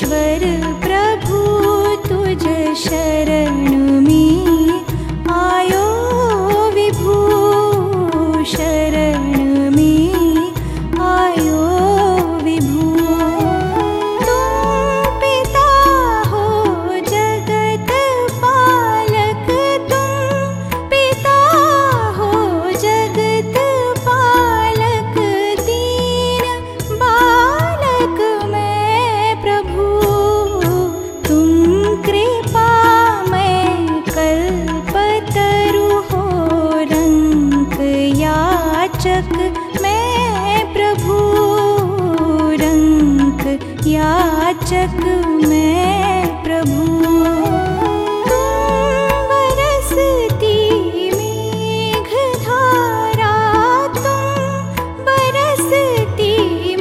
शङ्खेश्वर प्रभु तुझ शरण में आयो विभु शरण में आयो विभु। तुम पिता हो जगत पालक, तुम पिता हो जगत पालक, दीन बालक मैं प्रभु। तुम कृपा मैं कल्पतरु हो, रंक याचक मैं प्रभु, रंक याचक मैं प्रभु। तुम बरसती मेघधारा, तुम बरसती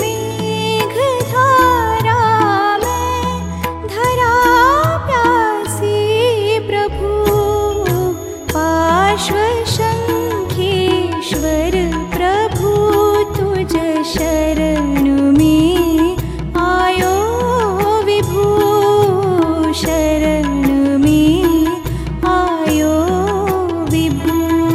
मेघधारा, मैं धरा प्यासी प्रभु। पार्श्व शङ्खेश्वर प्रभु तुझ शरण में आयो विभु शरण में आयो विभु।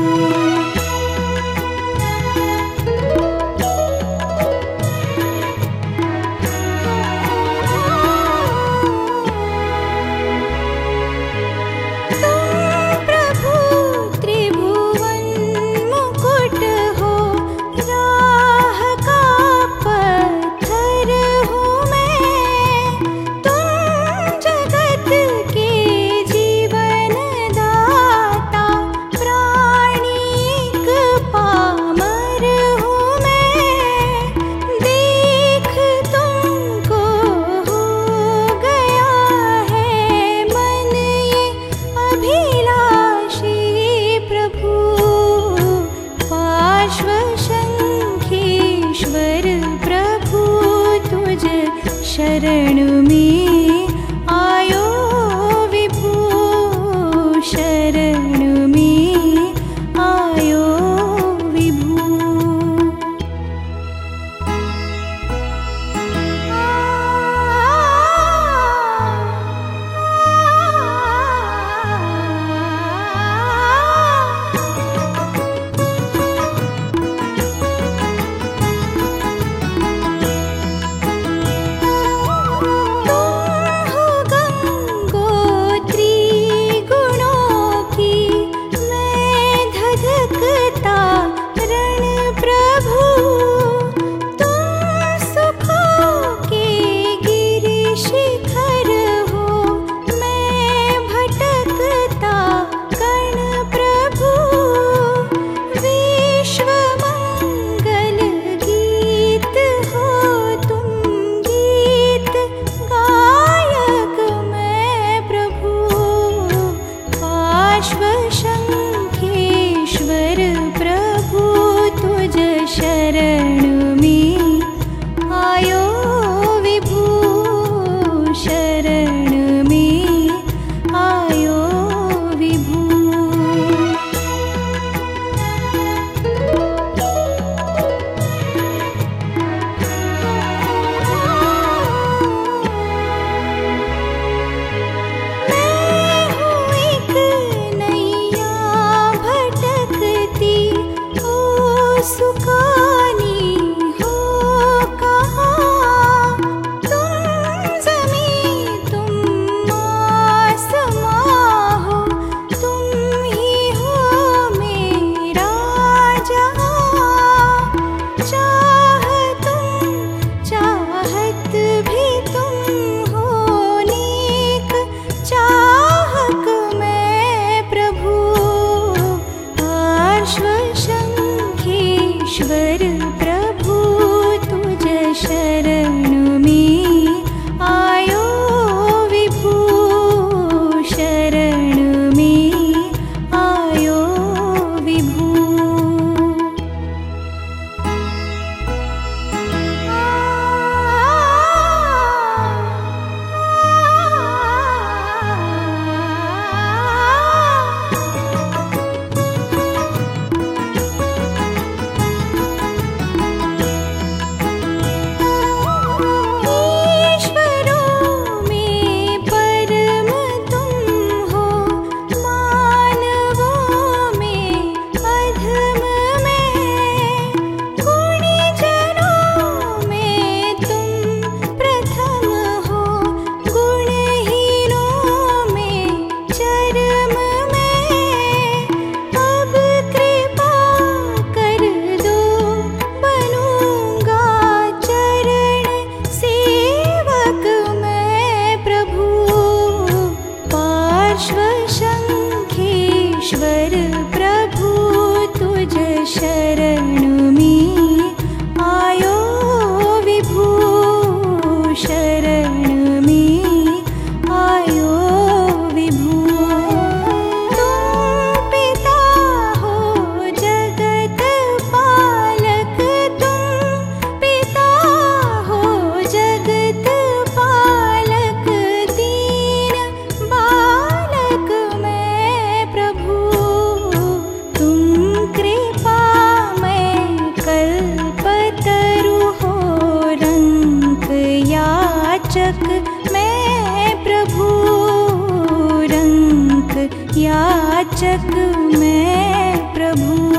तुम प्रभु त्रिभुवन मुकुट हो, राह का पत्थर हूँ मैं। तुम जगत के जीवन दाता, प्राणिक पामर हूँ मैं। देख तुमको हो गया है मन ये अभिलाषी प्रभु। पार्श्व शङ्खेश्वर प्रभु तुझ शरण में आयो विभु शरण में आयो विभु। शङ्खेश्वर प्रभु तुझ शरण में आयो विभु शरण में आयो विभु। सुखानी हो कहाँ तुम ज़मीं तुम आसमां हो, तुम ही हो मेरा जहाँ। चाह तुम चाहत भी तुम हो, नेक चाहक मैं प्रभु। पार्श्व शङ्खेश्वर ईश्वर प्रभु तुझ शरण में आयो विभु शरण में आयो विभु। तुम पिता हो जगत पालक, तुम पिता हो जगत पालक, दीन बालक मैं प्रभु। तुम कृपा मैं कल्पतरु हो, रंक याचक मैं प्रभु, रंक याचक मैं प्रभु।